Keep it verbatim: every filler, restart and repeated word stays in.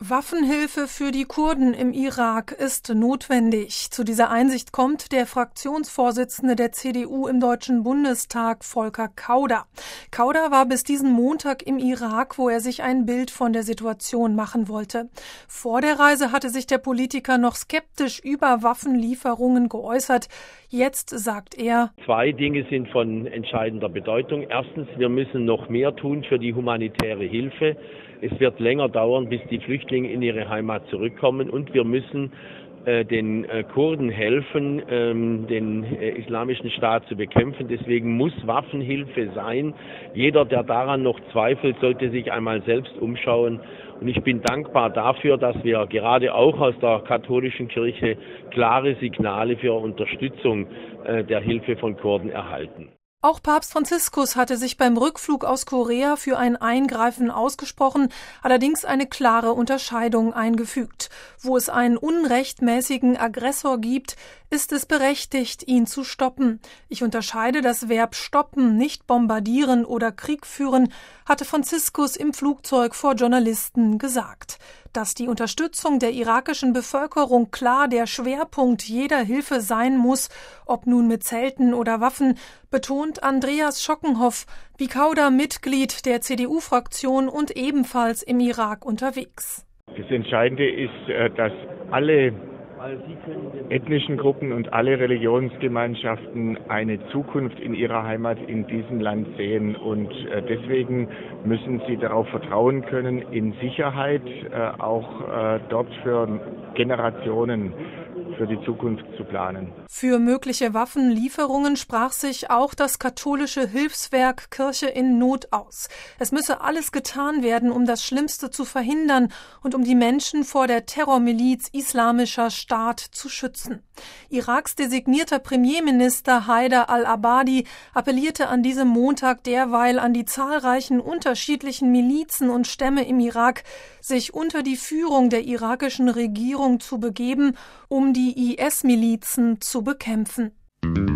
Waffenhilfe für die Kurden im Irak ist notwendig. Zu dieser Einsicht kommt der Fraktionsvorsitzende der C D U im Deutschen Bundestag, Volker Kauder. Kauder war bis diesen Montag im Irak, wo er sich ein Bild von der Situation machen wollte. Vor der Reise hatte sich der Politiker noch skeptisch über Waffenlieferungen geäußert. Jetzt sagt er: Zwei Dinge sind von entscheidender Bedeutung. Erstens, wir müssen noch mehr tun für die humanitäre Hilfe. Es wird länger dauern, bis die Flüchtlinge in ihre Heimat zurückkommen, und wir müssen äh, den äh, Kurden helfen, ähm, den äh, islamischen Staat zu bekämpfen. Deswegen muss Waffenhilfe sein. Jeder, der daran noch zweifelt, sollte sich einmal selbst umschauen. Und ich bin dankbar dafür, dass wir gerade auch aus der katholischen Kirche klare Signale für Unterstützung äh, der Hilfe von Kurden erhalten. Auch Papst Franziskus hatte sich beim Rückflug aus Korea für ein Eingreifen ausgesprochen, allerdings eine klare Unterscheidung eingefügt. Wo es einen unrechtmäßigen Aggressor gibt, ist es berechtigt, ihn zu stoppen. Ich unterscheide das Verb stoppen, nicht bombardieren oder Krieg führen, hatte Franziskus im Flugzeug vor Journalisten gesagt. Dass die Unterstützung der irakischen Bevölkerung klar der Schwerpunkt jeder Hilfe sein muss, ob nun mit Zelten oder Waffen, betont Andreas Schockenhoff, wie Kauder Mitglied der C D U-Fraktion und ebenfalls im Irak unterwegs. Das Entscheidende ist, dass alle ethnischen Gruppen und alle Religionsgemeinschaften eine Zukunft in ihrer Heimat in diesem Land sehen, und deswegen müssen sie darauf vertrauen können, in Sicherheit auch dort für Generationen für die Zukunft zu planen. Für mögliche Waffenlieferungen sprach sich auch das katholische Hilfswerk Kirche in Not aus. Es müsse alles getan werden, um das Schlimmste zu verhindern und um die Menschen vor der Terrormiliz Islamischer Staat zu schützen. Iraks designierter Premierminister Haider al-Abadi appellierte an diesem Montag derweil an die zahlreichen unterschiedlichen Milizen und Stämme im Irak, sich unter die Führung der irakischen Regierung zu begeben, um die I S-Milizen zu bekämpfen.